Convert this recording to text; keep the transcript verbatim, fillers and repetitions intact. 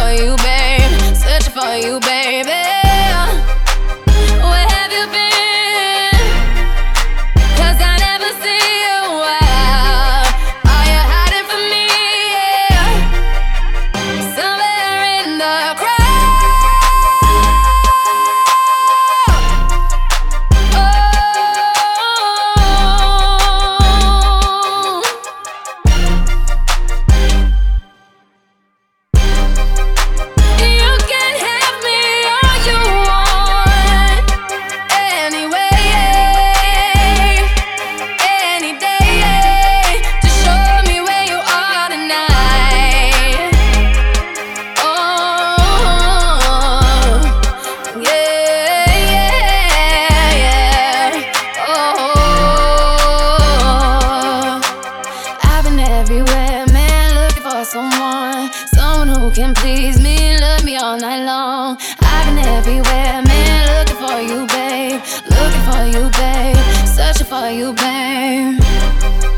for you, babe. Searching for you, baby. Where have you been? 'Cause I never see you out. Are you hiding from me? Somewhere in the crowd. Oh, you can have me all you want, anyway, any day. Just show me where you are tonight. Oh, yeah, yeah, yeah. Oh, I've been everywhere, man, looking for someone, someone who can please me, love me all night long. I've been everywhere, man, looking for you, babe, looking for you, babe, searching for you, babe.